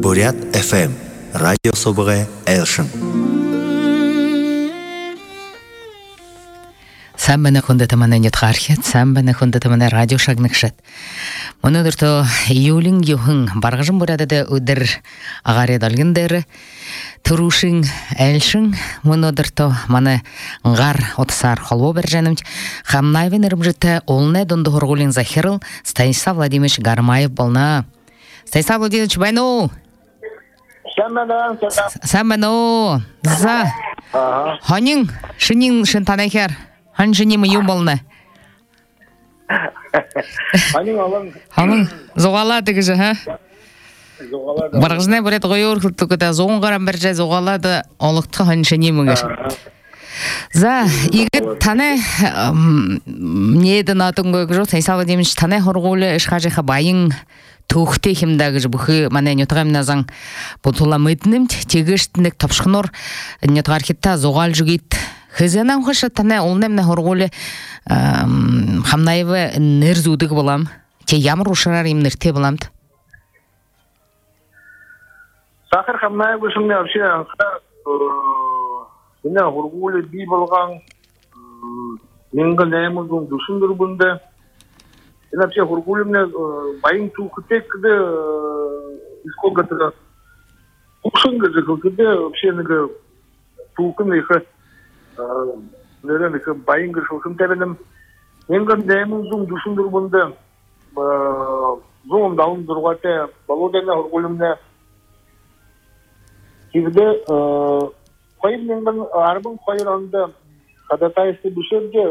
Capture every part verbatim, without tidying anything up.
Бурят эф эм радио собыгы Элшин. Сам бана хунда тамана нет хархет, сам бана хунда тамана радио шагныкшат. Монодыр то июлин юхын баргажым burada да өдір ағаре далгындары турушин Элшин. Монодыр то мана ғар отсар холбо бержанымч хамнайвен ирмжыта олне донды хоргулин захирыл Станислав Владимирович Гармаев болна. Станислав Владимирович байну. Сам бана за. Ханин шинин шинтанахер. Ханжини мы юмолна. Ханин алан. Ханин зоғала тегіжі, ха? Зоғала. Барғызына бұрет қойыр күлтігі зоғын қарам біржай зоғала да олықты ханшыне мүгір. За, игі таны неден атын көгі жоқ, Станислав Владимирович таны хорғолы ішқажыға байын туқты хемдегі бұхы мана нетғам назан бұтыла мүйтінім тегіштіндік тапшқынор нетғаркетта зоғал жүгейт. Хызанам хоша тана олнемне хорголе хамнаевы нерзудык болам. Те ямар ушарар им нерте боламд. Сахар хамнаевы шумне вообще меня хорголе би болган менга наймудун душундур бунда. Я вообще хорголе мне байын тухтек де искогатра. Ушунга же когда вообще нага тухын их Нерен 그 바잉글 소금 때문에 인간 내문중 두순들 본데 좀 다운 들어갈 때 발로데나 얼굴음네 기브데 거의 인간 아르본 거의런데 하다타이스 부셔게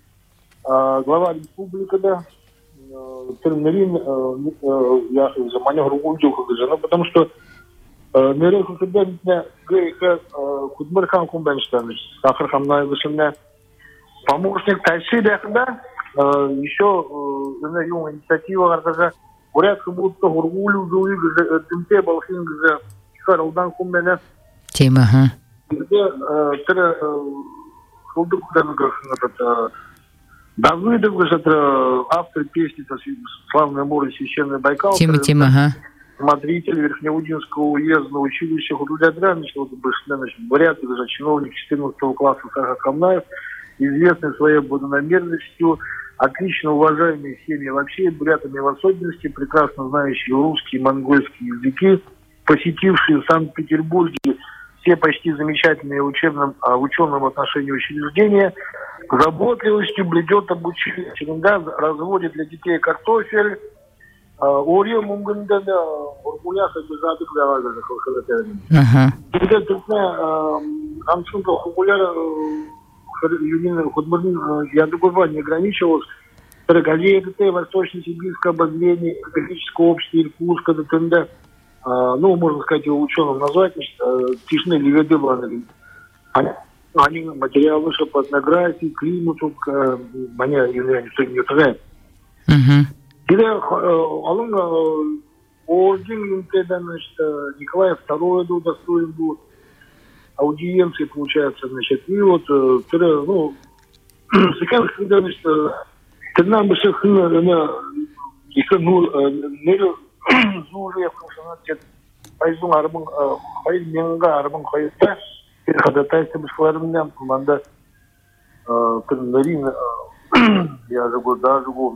глава республикада термерин я заманил руку жена потому что Нерен когда мне говорит Кудмархан Кумбенштейн, Сахар Хамнаев Вышимне, помощник Тайши Бехда, еще на инициатива Артажа, говорят, как будто Гургулю, Зуи, Дымте, Балхин, Харалдан Кумбене. Тема, ха? Где тера Хулдук этот Давыдов, это автор песни «Славное море, священный Байкал». Тема, тема, ха? Смотритель Верхнеудинского уездного училища Худудядраничного Бурят, даже чиновник четырнадцатого класса Сахар Хамнаев, известный своей благонамеренностью, отлично уважаемые семьи вообще, бурятами в особенности, прекрасно знающие русский и монгольский языки, посетившие в Санкт-Петербурге все почти замечательные учебным, а, в ученом отношении учреждения, заботливостью блюдет обучение, черенда разводит для детей картофель, Ория мунганда оргуляса безадык давай даже хохотали. Ага. Когда только амшунка хохуляра юнина худмарин я другого не ограничивалась. Галея ДТ, Восточно-Сибирское обозрение, экономическое общество Иркутска, ДТНД. Ну, можно сказать, его ученым назвать, тишины леведы были. Они материалы по этнографии, климату, они никто не утверждает. Когда алын орден императора, значит, Николай второй был достоин был аудиенции, получается, значит, и вот, ну, сейчас, когда, значит, когда мы все на их, ну, не зужие, функциональность, пайзун арбан, пайз менга арбан хайста, ходатайство бесплатно, команда, тренерин, я живу, да, живу.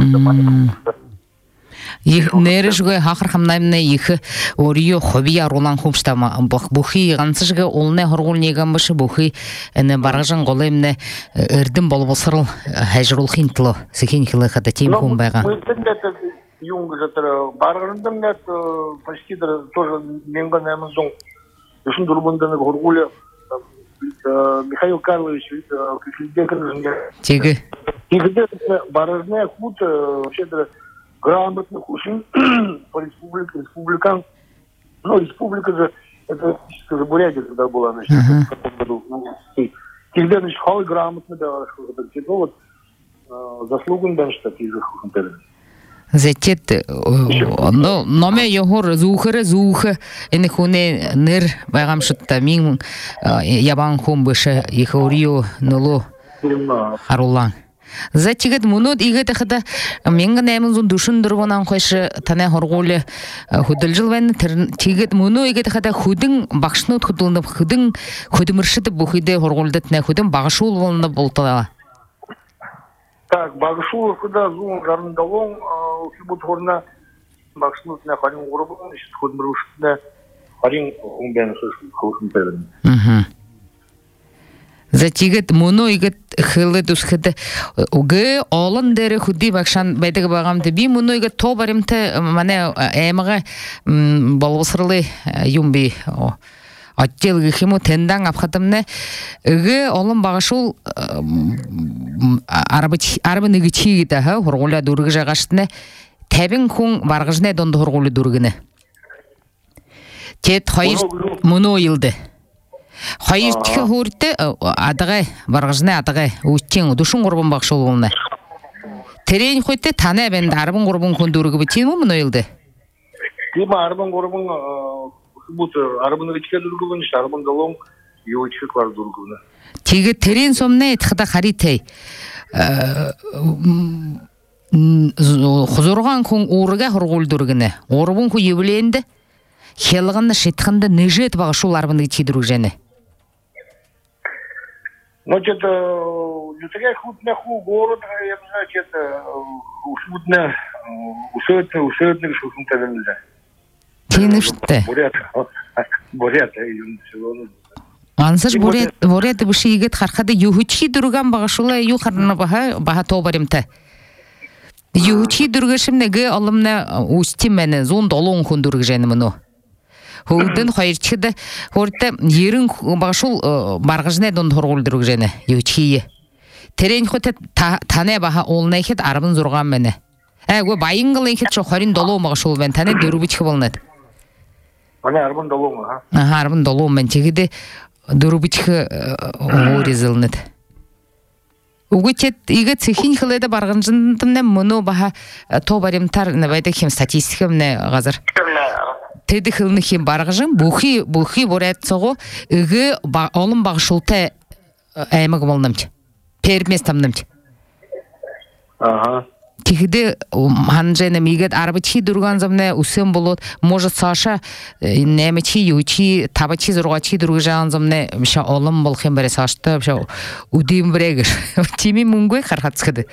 Их нережге хахар хамнаймне их орио хобия ролан хумштама бухи гансыжге олне хоргулнеган башы бухи эне баражан големне эрдим болбосырыл хажрул хинтло секин хилы хата тим хум байга. Мы тогда юнг жатыр баргандым нет почти тоже менган амазон. Ушун дурбундан хоргуле Михаил Карлович Киклидекер. Теге. И где баражная хут вообще-то грамотных очень по республике, республикан. Ну, республика же, это же Бурятия тогда была, значит, в каком году. И когда, значит, халы грамотно, да, ну, вот, заслугун, да, что такие же хутары. Зетет, но номе його зухере зухе, і не хуне нир, байгам шутта мін ябан хум беше їх оріо ноло харулан. За тигет мунут игет хада менга наймын зун душун дурбонан койшы тана хоргуле худылжыл вен тигет муну игет хада худың бакшнут худылны худың худымыршыды бухиде хоргулдет не худың багышул волны болтала. Так, багышул куда зун гарндалон хибут хорна бакшнут на харин горбун худмыршыды харин умбен хушун перен. Мгм. Затигет муну игет хылы дусхыды угы олын дәрі худи бакшан байдығы бағамды би муну игет тобарымты мане әміға болғысырлы юмби аттелгі химу тендан апхатымны угы олын бағашул арабы нүгічі гиді хорғуля дұрғы жағаштыны тәбін күн барғыжны донды хорғулы дұрғыны тет хайыр муну илді Хайыр тихе хурте адагай баргыжны адагай үтчең душун горбон бакшыл болна. Терен хойте тана бен арбын горбон кондургы битин му мынойлды. Тима арбын горбон бут арбын ричке дургын арбын далон ючы клар дургыны. Тиге терен сомне тхда харитей. Хузурган кун урга хоргул дургыны. Орбун ку юбленде. Хелганда шитханда нежет багшул арбын чидругжене. Ну, это лютая худная ху город, я не знаю, это усудная, усудная, усудная, усудная нельзя. Тины что? Бурят, бурят, и все. Ансыз бурят, бурят буши игет хархада юхучи дурган багашула юхарна баха баха тобаримта. Юхучи дургашимне ге алымна устимене зон долон хундургжене мыну. Худын хайырчыды хорте ерин башул баргыжны дон хоргулдырык жене ючие. Терен хоте тане баха олнай хет арбын зурган мене. Э го байынгыл хет шохарин доло башул мен тане дөрүбүч болнат. Ана арбын доло ма? Ага арбын доло мен чигиде дөрүбүч оризылнат. Угучет иге цехин хыледа баргынжындымне муну баха тобаримтар небайда кем статистикамне газыр. Теди хылны хим баргыжым бухи бухи борет сого иге олым багшулта әймәг болнамч. Перместамнамч. Ага. Тигиде ханжене мигет арбычи дурган замне усем болот может Саша немечи ючи табачи зургачи дурган замне миша олым болхем бере сашта миша удим брегер. Тими мунгой хархатскады.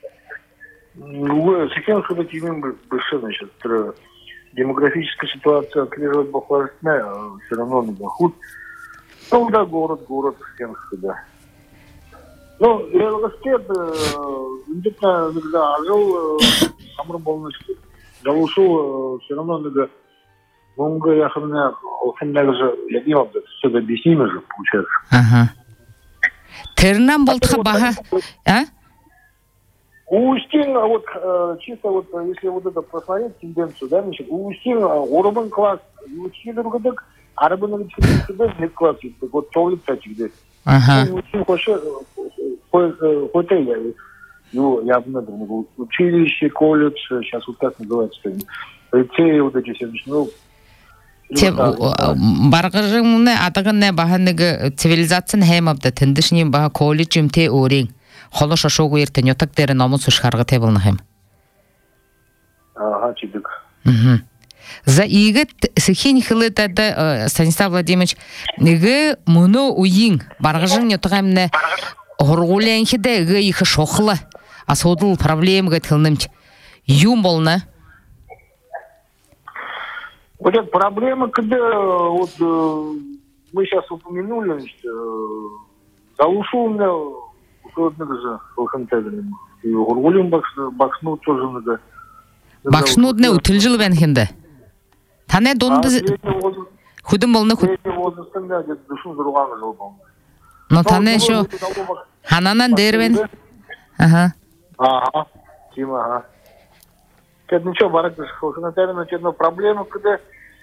Ну, секен хыда тимин бышы, значит, демографическая ситуация отслеживает бахварсная, все равно на бахут. Ну, да, город, город, да. Ну, я раскет, где-то, когда жил, самый полностью, галушу, все равно, когда, много я хомяк, хомяк же, я не могу, все это объяснимо же, получается. Ага. Тернам болтха баха, а? У Устин, вот чисто вот, если вот это посмотреть тенденцию, да, значит, у Устин урбан класс, у Устин другодок, арбан учитель нет класс, вот толик тачик здесь. Ага. У Устин хоше, хотель, ну, я бы надо, училище, колледж, сейчас вот так называется, лицеи вот эти все, ну, Те баргыжымны атагынны баханныгы цивилизацияны хэмабда тендишни баха колледжим те орин. Холоша шогу ертен йотак дерен намус шарга тебылны хэм. Ага, чидик. За игет сихин хылыта да Станислав Владимирович иге муну уйин баргыжын йотагамны хоргулянхи да иге ихы шохла асодыл проблемга тылнымч юм болна. Вот эта проблема, когда вот мы сейчас упомянули, значит, Галушу у меня же Алхантелем, и Гургулем бакшну тоже надо. Бакшну не утылжил венхенде. Тане донды худым болны худ. Но тане шо хананан дервен. Ага. Ага. Тима, ага. Это ничего, барак, Алхантелем, но проблема, когда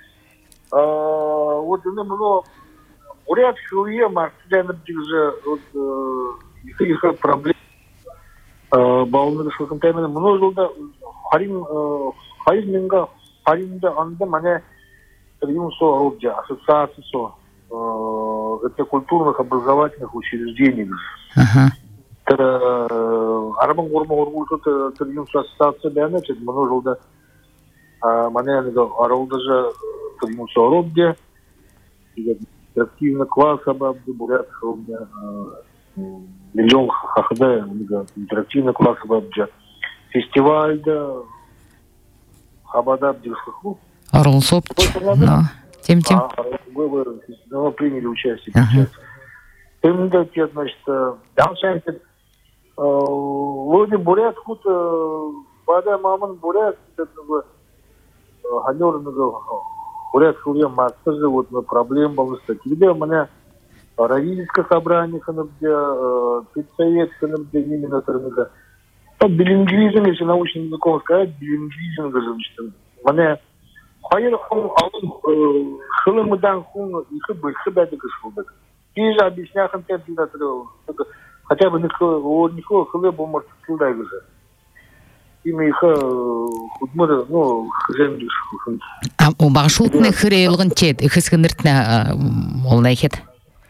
вот у него уряд шуе, марсиляна же вот их проблем. Балны Алхантелем много жылда харин харин менга харинда анда мане прием со орудия ассоциации со это культурных образовательных учреждений. Ага. арабан горма горгулты трибунса статса бәне чет моны жолда мане аралда же трибунса оробде активно класса бабды бурят миллион хахда интерактивно класса бабджа фестивальда хабада бдиху Орлсоп. Ну, тем тем. Мы приняли участие. Именно, значит, дальше вроде бурят хут бада маман бурят ганер бурят хулия мастер же вот на проблем был статья меня родительское собрание где педсовет где именно термина билингвизм если научным языком сказать билингвизм даже значит меня hayır alın хылымыдан хун их бы хыбады кышылды. Тиже объясняхын тепилда хотя бы никто о никто хылы бомар тылдай гыжы. Ими их худмыр ну хжемдиш хун. А у башутны хырейлгын чет ихскыныртна олнайхет.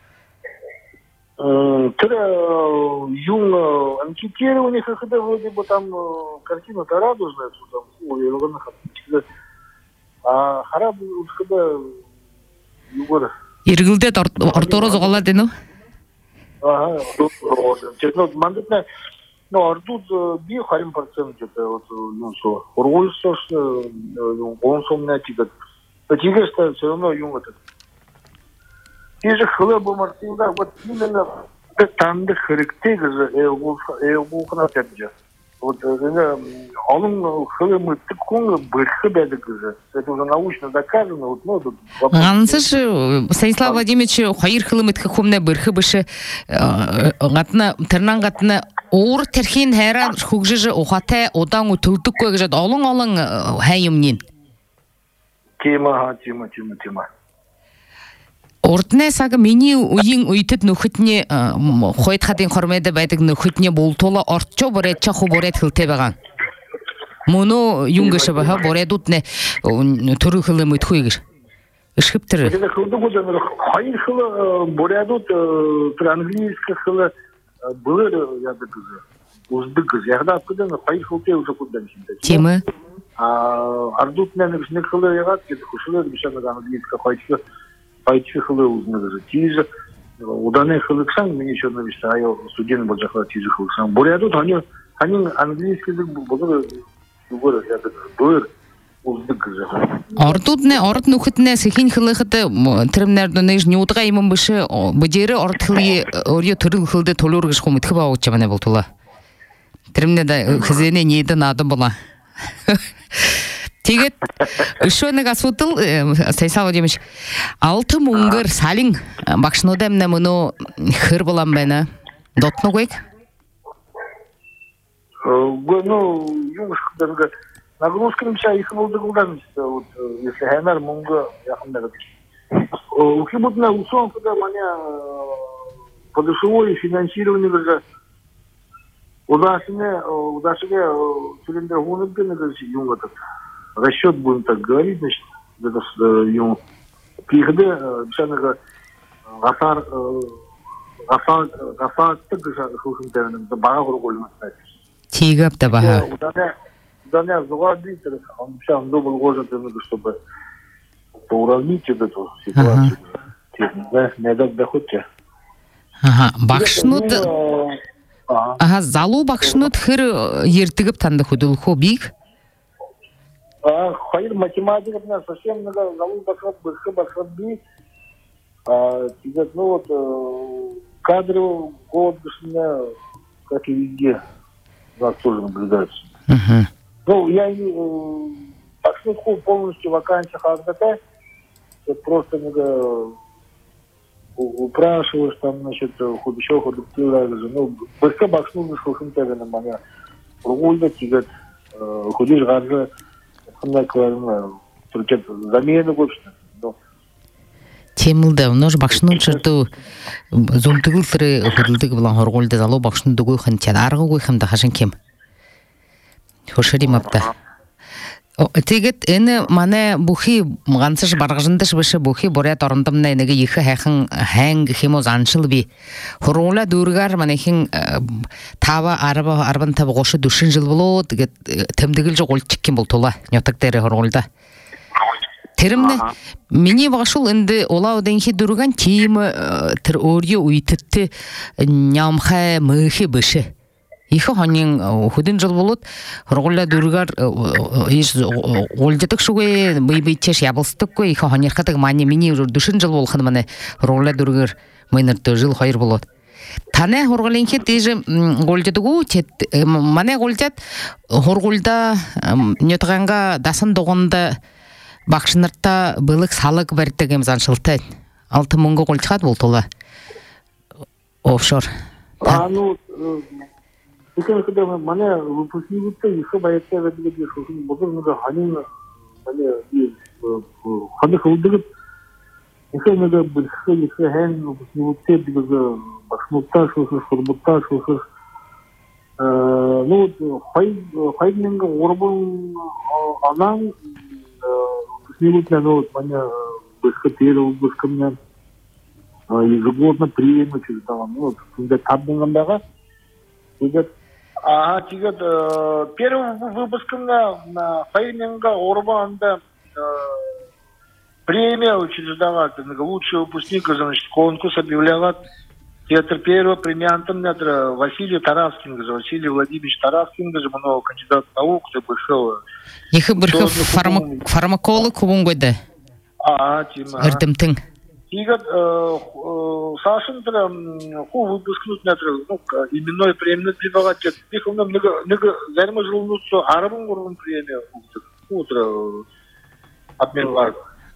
Тра юн анкетирование когда вроде бы там картина-то радужная там у елгынах а хараб ушкада югор иргилде ортороз гала дену ага честно мандатна но ортут би харим процент это вот ну что ургульсо ну он сомна тигат тигат что все равно юн это те же хлебу мартинда вот именно там да характер же его его хранят вот он хлебы такой бырхы бедик же это уже научно доказано вот ну тут ансыш Станислав Владимирович хайыр хлымыт хумне бырхы бышы гатна тернан гатна оор терхин хайра хугжы охате одан утылдык көгжө алың алың хайымнин тема тема тема тема Ортне сага мени уйин уйтып нөхүтне хойт хадин хормеде байдык нөхүтне болтола ортчо боретча хоборет хилте баган. Моно юнгышы баха боредутне төрү хылым үтхүйгүш. Ишкиптир. Это хылды года хайыр хылы боредут английский хылы было я так же. Уздык ягда кудан хайыр хылте уже кудан синде. Темы? А ардутне не хылы ягат кет хушылы бишана английский хайыр Пайчи хылы узнали же тиже, уданы хылы ксан, мне еще навещал, а я студент был захват тиже хылы ксан. Более тут они, они английский язык был, был, я так был, уздык же. Ортутне, орт нухитне, сихин хылы хыты, тримнердо нейж неутга имам бышы, быдері орт хылы, орьё түріл хылды толургыш хомит хыба отчамане болтула. Тримнеда хызене нейді нады была. Тегет, еще нэг асутыл, Станислав Владимирович, алты мунгыр салин бакшнодем не муну хыр болам бена. Дотну гойк? Ну, юношка даже нагрузка мча их болды гулдан, вот если хэнар мунга яхнда. Ухибутна усон когда меня подушевое финансирование даже удашне, удашне цилиндр гуныбды даже юнгатат. Расчет будем так говорить, значит, это ему приходы, бешаного гасар, гасар, гасар, так же слушаем термин, это багаж рукой на Тигап да багаж. Удане, удане заводить, он бешан добыл гожа, чтобы поуравнить эту ситуацию. Да, не дать доходче. Ага, бакшнут, ага, залу бакшнут хыр ертигіп танды худул хобик. А, хайр математика у нас совсем много залу бакрат бырхы бакрат би. А, тигат, ну вот, кадры голод бешня, как и везде, у нас тоже наблюдаются. Uh-huh. Ну, я не... Бакшнутку полностью вакансия хардата, это просто много упрашиваешь, там, значит, худощего ходуктила, ну, бырхы бакшнут вышел хинтага на меня. Ругульда тигат, худишь гаржа, только замена больше. Темилда, нож бакшнут черту зумтыгыл сыры худылдык булан хорголды залу бакшнут дугуй хан чадаргы гуй хам да хашын кем. Хошери мапта. Тегет эне мане бухи ганцыш баргыжындыш бышы бухи боря торындымна энеге ихе хэхин хэнг химо заншыл би. Хурула дургар манехин таба арба арбан таба гошы дүшін жыл боло тегет темдегил жок ол чиккен бол тола нётак тере хурулда. Теримне мини башул инде олау денхи дурган тим тер орье уйтетти нямха мыхи бышы. Ихе ханин худин жыл болот хургулла дургар иш олжатык шуге бый-быйтеш ябылстык кой ихе ханерхатык мани мини дүшін жыл болхын мане хургулла дургар мыйнырты жыл хайыр болот. Тане хургулинхи тежи олжатыгу мане олжат хургулда нетганга дасын доғында бақшынырта былык салык бәрттегем заншылты. Алты мыңға олчат бол тола. Офшор. А, ну, Because когда меня выпускники еще боятся этого что потом надо они они ходят ходят еще надо большие еще хэн выпускники because башмута что что шурбута что что ну хай хайнинг орбон анан выпускники на вот меня бескотировал бескомня ежегодно премию через там ну когда табдингам дага идет. А тигат первым выпуском на на Хайнинга Орбанда премия учреждалась, лучший выпускник, значит, конкурс объявляла театр первого премиантом театра Василий Тараскин, Василий Владимирович Тараскин, даже много кандидат наук, кто пришел. Их бирхе фармаколог кубунгойда. А, тима. Эрдемтин. Тигат Сашин ху выпускнут театр, ну именной премия прибавать. Их у нас много много зарма жилнут, что арабам уровень премия утро обменвар.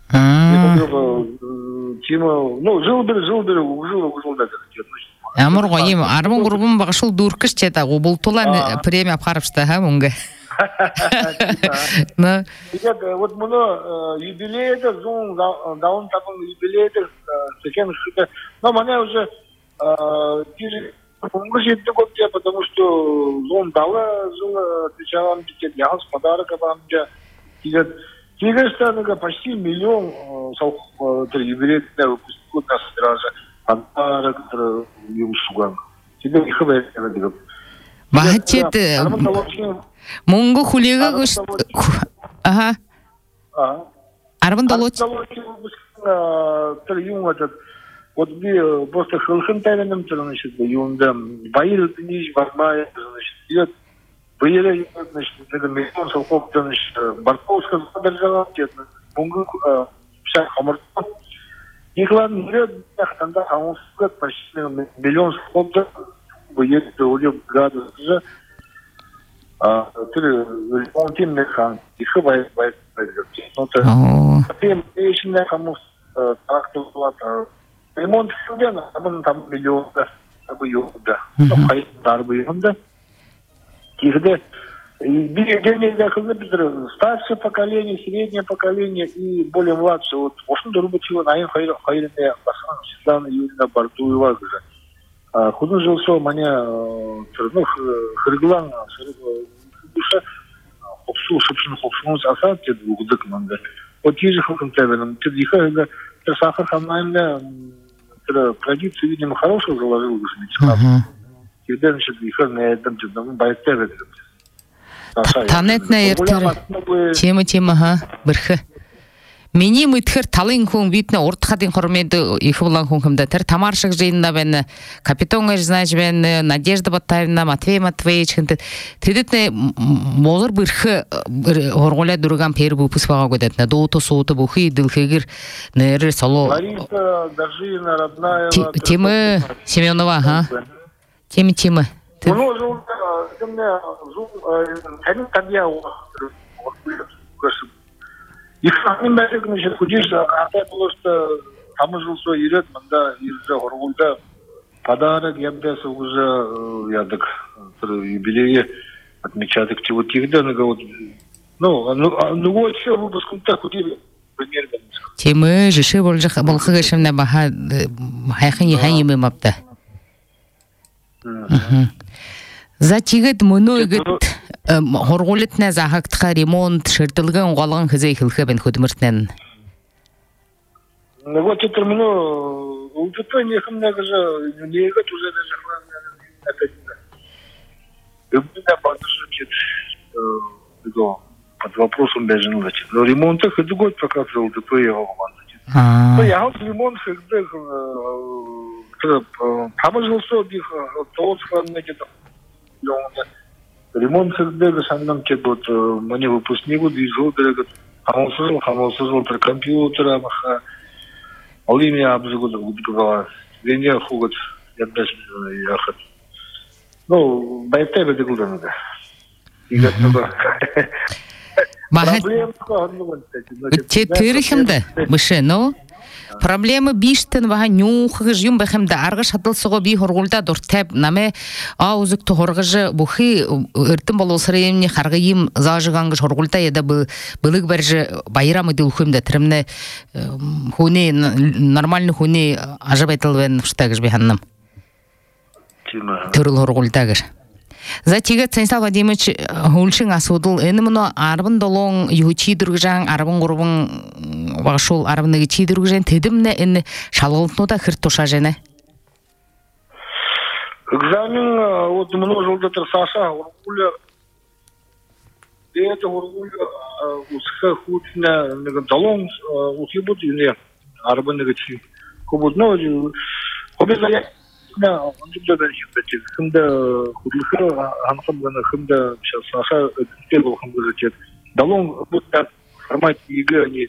Тима, ну жил бы жил бы жил жил да. Амур гоим арабам группам багышыл дуркыш чета губул тола премия апарыпшта ха мунга. Да. Вот моно юбилей это зон даун табун юбилей это секен что но мне уже тире помогите год потому что зон дала зон отвечала мне те я с подарок вам я тире тире стануга почти миллион сол юбилей это выпускник нас сразу подарок юмшуган тебе их это Бахчет Мунго хулига гуш. Ага. А. Арбан долоч. Триум этот вот где просто хылхын тайным значит юнда байыр тниж бармай значит идет байыр значит это миллион солков значит Барковская держала честно мунго вся хамар Иглан идет тахтанда хамуска почти миллион солков байыр долю градус а ты он тем не хан еще бай бай ну то тем еще не кому так то ремонт сюда там там миллион да абы да хай дарбы да когда бегение да когда старшее поколение среднее поколение и более младшее вот очень дорого чего на хай хайрне басан Светлана Юрьевна Бартуева а худо жилсо меня ну хырглан душа хопсу шопшин хопшин аса те двугдык манда вот те же хоком тавеном те диха да сахар хамайна традиции видимо хорошо заложил уже когда значит диха на этом же там байтеры танетна эртер тема тема ха бирхе Мени мытхер талын хүн битне урт хадын хормеды их булан хүн хэмдэ тэр тамаршиг жинна бэн капитан знаешь бэн Надежда Батаевна Матвей Матвеевич хэнтэ тэдэтне молор бирхэ хоргола дурган пер выпуск байгаа гэдэг на доото суута бухи дылхэгэр нэр соло Лариса Дажина родная Тима Семенова ха Тима Тима Ну жул темне жул тань табия Их самим бәрек неше худиш ата просто там жилсо ирет мында ирже хоргулда подарок ябдасы уже ядык юбилее отмечаток чего тигда вот ну ну вот все выпуском так худили примерно темы жеше болжа болхыгышымна баха хайхын хайымы мапта За тигет мөнөгет хоргулетне захактха ремонт шертылган голган хизей хилхебен хөдмөртнен. Ну вот это ну уже не хмнага же не гот уже даже это да подождите э под вопросом даже ну но ремонт их это год пока был то его А. Ну я вот ремонт когда э поможился их то что где-то ремонт когда саннам че вот мне выпускнику движу дорого хамосыз хамосыз вот компьютера маха алиме обзгод гудгала вене хугат я даже я хот ну байтебе дегулдан да игат да Бахат те терихимде мышено проблема биштен вага нюхгыж юм бахимде аргыш хатылсыго би хоргулда дуртеп наме аузык торгыжы бухи эртим болосырыйымни харгыйым зажыгангыш хоргулда еда бы былык берже байрамы дилхимде тиримне хуне нормальный хуне ажабайтылбен штагыш биханным түрл хоргулдагыш За тигет Станислав Владимирович хулшин асудыл энемно арбын долон ючи дургжан арбын гурбын башул арбыныгы чи дургжан тедимне эн шалгылтнуда хыр тоша жене. Экзамен вот множил это Саша ургуля это ургуля усха хутна долон усибут не арбыныгы чи кубут но обязательно Да, он же да, кстати, когда худлыха анхамгана хымда сейчас Саша первый хымда зачет. Далон вот так формат игры они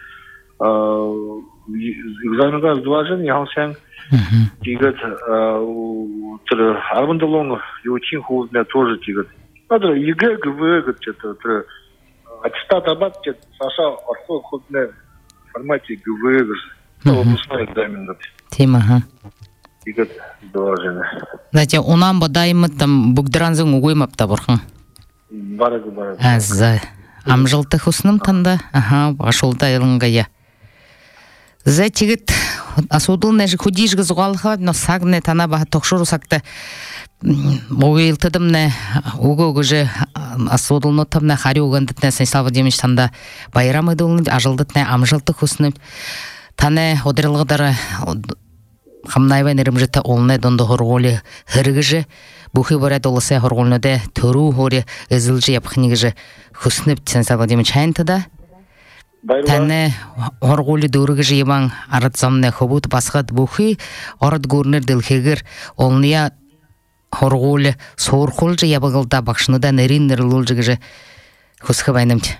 экзаменга сдважен, я сам тигат тр арбан далон ючин худна тоже тигат. Надо игры гв что-то тр аттестат абат Саша архо худна формате гв. Ну, выпускной экзамен. Тема, ага. Игат доложено. Знаете, у нам бодаймы там бугдранзың угоймапта бурхан. Барагы барагы. Аза. Амжылты хусным танда, ага, башулда елынгая. За тигит асудыл нәжі худижгі зуғалыға, но сагне тана баха тоқшыру сакта ойылтыдымне угогыжы асудылны тамна хари угандытне Станислав Владимирович танда байрам ыдылны ажылдытне амжылты хусным тане одырылғыдары Хамнайвен ирымжыта олне донды хорголи хыргыжы, бухи борят олысе хорголнеде төру хори ызылжы япхнигыжы хуснып Станислав Владимирович хайнтыда. Тәне хорголи дургыжы ебан аратсамне хобут басхат бухи арат гурнер дылхегір олния хорголи сорхолжы ябығылда бақшыныда нерин нерлулжыгыжы хусхыбайнымчы.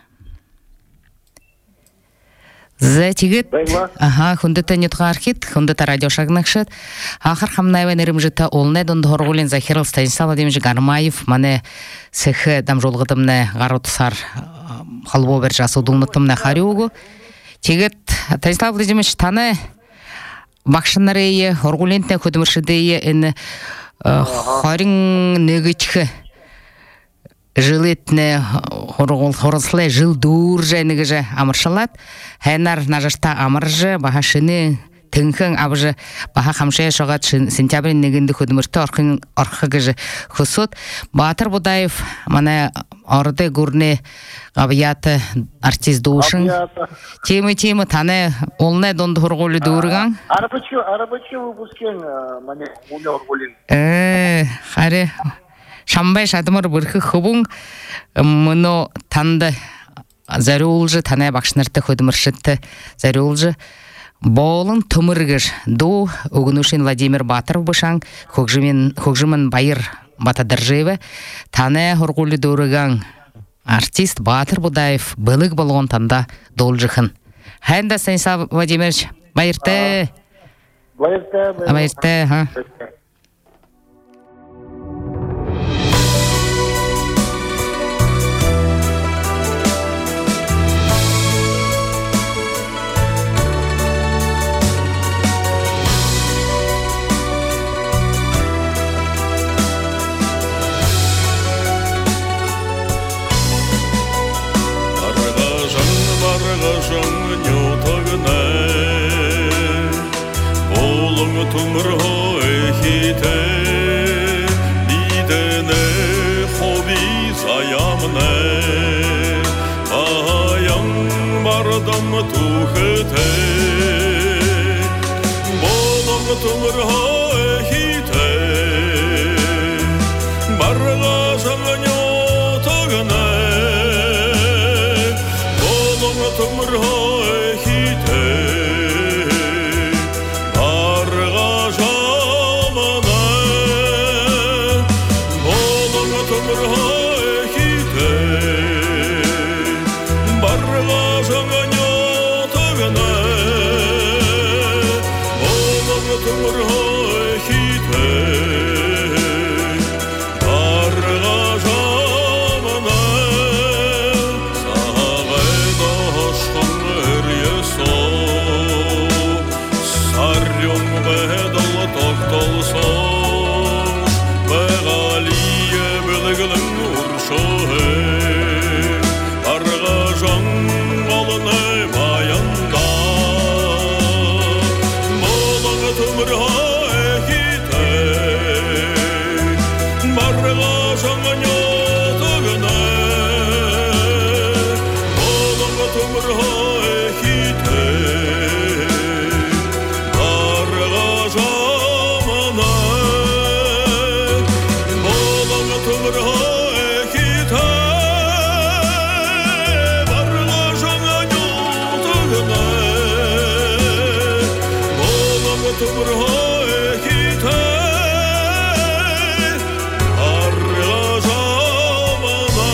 За тигет, ага, хундата нютгархит, хундата радиошагнакшит. Ахар хамнайвен ирымжита олне донды хоргулин Захирал Станислав Владимирович Гармаев, мане сехе дамжолгытымне гарутсар халбо бер жасудулнытымне хариугу. Тигет, Станислав Владимирович тане бакшынарые хоргулинтне хөдмыршидeye эн харин негичхе жилетне хоргол хорсле жил дур жайныгыжы амыршалат. Хэнар нажашта амыржы бахашыны тынхын абжы баха хамшая шогат сентябрь негенде хөдмөртө архын архыгыжы хусут. Батыр Будаев мана орды гурне габияты артист душын. Темы-темы таны олне донды хорголы дурган. Арабачы, арабачы выпускен мане олне хорголин. Э, харе Шамбай шадымыр бұрқы хубун мұны танды зарулжы таны бақшынырты хөдіміршітті зарулжы болын түміргіш ду угнушин Владимир Батыров бұшан хөгжімін байыр батадыржеві таны хорғулы дұрыған артист Батыр Будаев бұлық болуын танда должықын. Хәнда Станислав Владимирович байырты Байырты Байырты ха Tumur hoy hite, didene Бардам тухете Болом тумырха эхите Барга жаңаньо тагане Болом тумырха эхите Барга жамане Болом тумырха эхите Барга жаңаньо тагане Болом тумырха эхите Барга жамане Сағайда шоңыр есо Сарьон бәдал тоқталсоң Бәғалие білгілің ұршоғы Барга жаңалыны баянда Болың тұмырға әкеті Барга жаңаньо тагане Болың тұмырға әкеті Барга жамане Болың тұмырға әкеті Барга жаңаньо тагане Болың тұмырға әкеті Барга жамане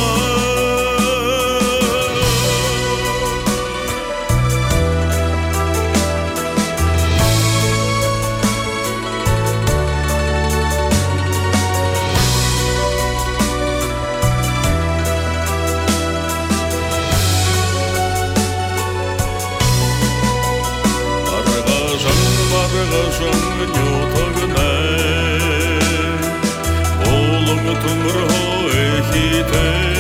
Барга жан, барга жаңаньо тагане Болың тұмырға эхите